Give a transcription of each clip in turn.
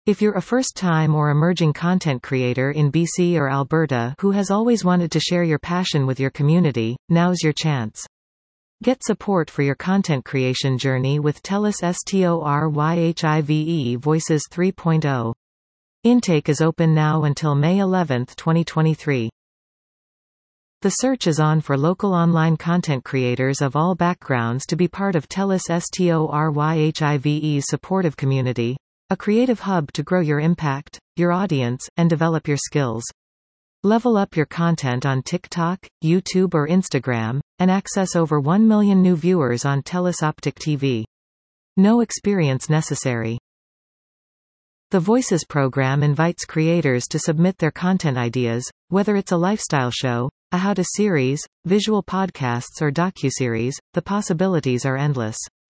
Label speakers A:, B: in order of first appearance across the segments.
A: If you're a first-time or emerging content creator in BC or Alberta who has always wanted to share your passion with your community, now's your chance. Get support for your content creation journey with TELUS STORYHIVE Voices 3.0. Intake is open now until May 11, 2023. The search is on for local online content creators of all backgrounds to be part of TELUS STORYHIVE's supportive community, a creative hub to grow your impact, your audience, and develop your skills. Level up your content on TikTok, YouTube or Instagram, and access over 1 million new viewers on TELUS Optic TV. No experience necessary. The Voices program invites creators to submit their content ideas, whether it's a lifestyle show, a how-to series, visual podcasts or docuseries, the possibilities are endless.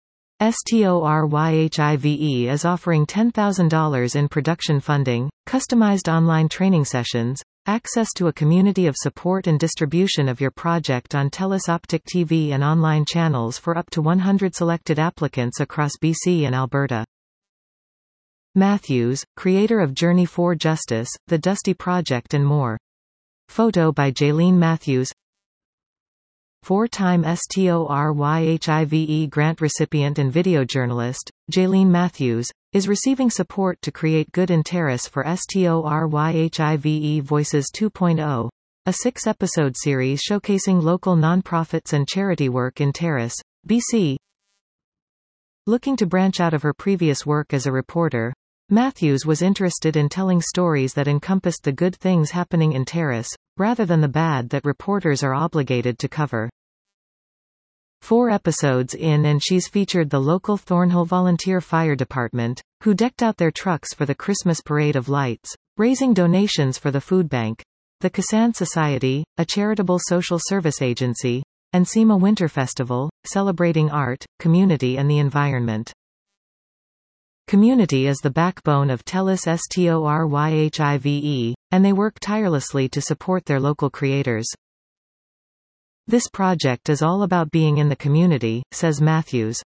A: STORYHIVE is offering $10,000 in production funding, customized online training sessions, access to a community of support and distribution of your project on TELUS Optic TV and online channels for up to 100 selected applicants across BC and Alberta. Matthews, creator of Journey for Justice, The Dusty Project and more. Photo by Jaylene Matthews. Four-time STORYHIVE grant recipient and video journalist, Jaylene Matthews, is receiving support to create Good in Terrace for STORYHIVE Voices 2.0, a 6-episode series showcasing local nonprofits and charity work in Terrace, BC. Looking to branch out of her previous work as a reporter, Matthews was interested in telling stories that encompassed the good things happening in Terrace, rather than the bad that reporters are obligated to cover. 4 episodes in and she's featured the local Thornhill Volunteer Fire Department, who decked out their trucks for the Christmas Parade of Lights, raising donations for the food bank, the Kasan Society, a charitable social service agency, and SEMA Winter Festival, celebrating art, community and the environment. Community is the backbone of TELUS STORYHIVE, and they work tirelessly to support their local creators. This project is all about being in the community, says Matthews.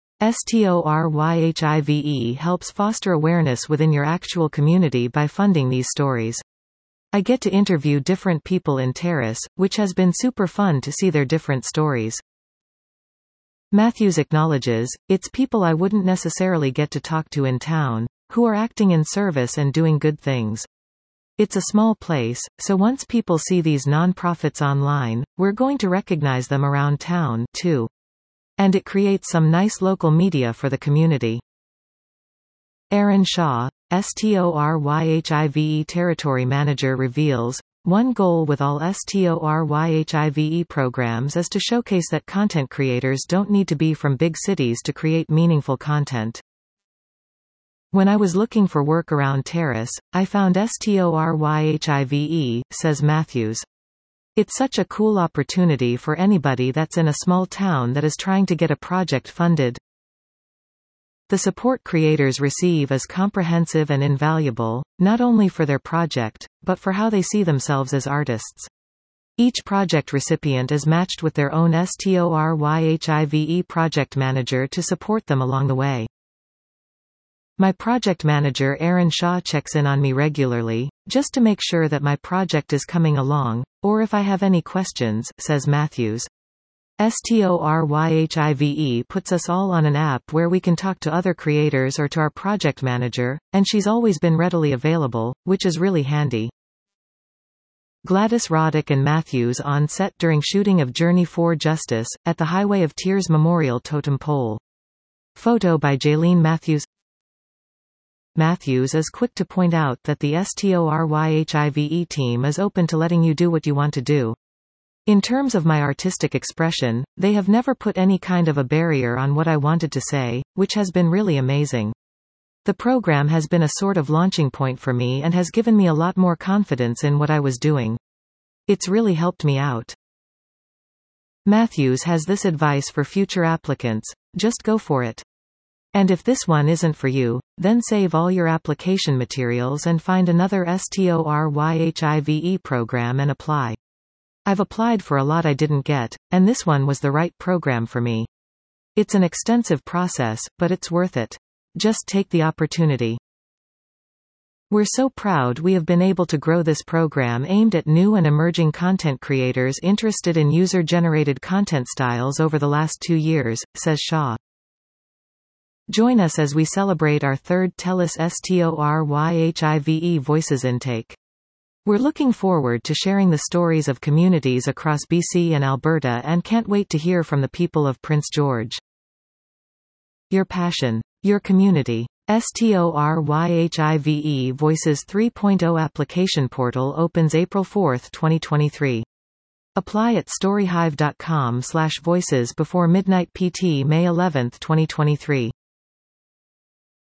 A: STORYHIVE helps foster awareness within your actual community by funding these stories. I get to interview different people in Terrace, which has been super fun to see their different stories. Matthews acknowledges, it's people I wouldn't necessarily get to talk to in town, who are acting in service and doing good things. It's a small place, so once people see these non-profits online, we're going to recognize them around town, too. And it creates some nice local media for the community. Aaron Shaw, STORYHIVE Territory Manager reveals, one goal with all STORYHIVE programs is to showcase that content creators don't need to be from big cities to create meaningful content. When I was looking for work around Terrace, I found STORYHIVE, says Matthews. It's such a cool opportunity for anybody that's in a small town that is trying to get a project funded. The support creators receive is comprehensive and invaluable, not only for their project, but for how they see themselves as artists. Each project recipient is matched with their own STORYHIVE project manager to support them along the way. My project manager Aaron Shaw checks in on me regularly, just to make sure that my project is coming along, or if I have any questions, says Matthews. STORYHIVE puts us all on an app where we can talk to other creators or to our project manager, and she's always been readily available, which is really handy. Gladys Roddick and Matthews on set during shooting of Journey for Justice, at the Highway of Tears Memorial Totem Pole. Photo by Jaylene Matthews. Matthews is quick to point out that the STORYHIVE team is open to letting you do what you want to do. In terms of my artistic expression, they have never put any kind of a barrier on what I wanted to say, which has been really amazing. The program has been a sort of launching point for me and has given me a lot more confidence in what I was doing. It's really helped me out. Matthews has this advice for future applicants: just go for it. And if this one isn't for you, then save all your application materials and find another STORYHIVE program and apply. I've applied for a lot I didn't get, and this one was the right program for me. It's an extensive process, but it's worth it. Just take the opportunity. We're so proud we have been able to grow this program aimed at new and emerging content creators interested in user-generated content styles over the last 2 years, says Shaw. Join us as we celebrate our third TELUS STORYHIVE Voices intake. We're looking forward to sharing the stories of communities across BC and Alberta and can't wait to hear from the people of Prince George. Your passion. Your community. STORYHIVE Voices 3.0 application portal opens April 4, 2023. Apply at storyhive.com/voices before midnight PT May 11, 2023.